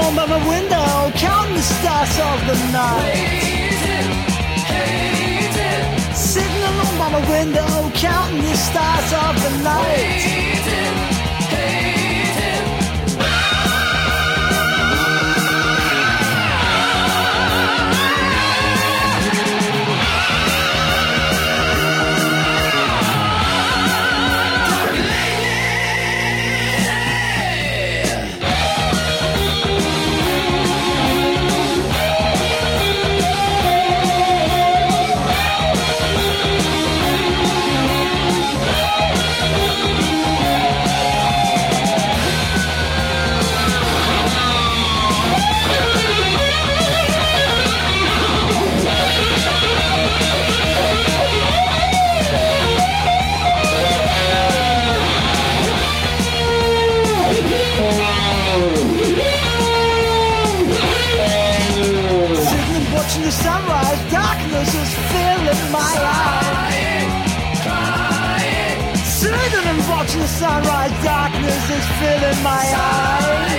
alone by my window, counting the stars of the night. Sitting alone by my window, counting the stars of the night. The sunrise, darkness is filling my eyes. Sitting and watching the sunrise, darkness is filling my eyes.